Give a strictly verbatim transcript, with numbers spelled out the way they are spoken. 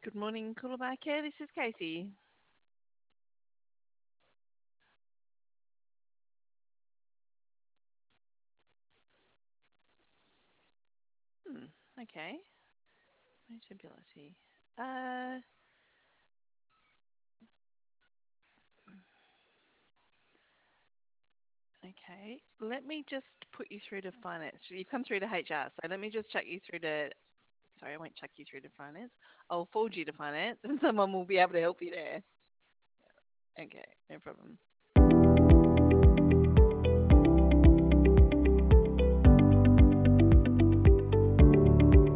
Good morning, Coolabah Care. This is Casey. Hmm, okay. Mutability. Uh, okay. Let me just put you through to finance. You've come through to H R, so let me just chuck you through to. Sorry, I won't chuck you through to finance. I'll forward you to finance, and someone will be able to help you there. Okay, no problem.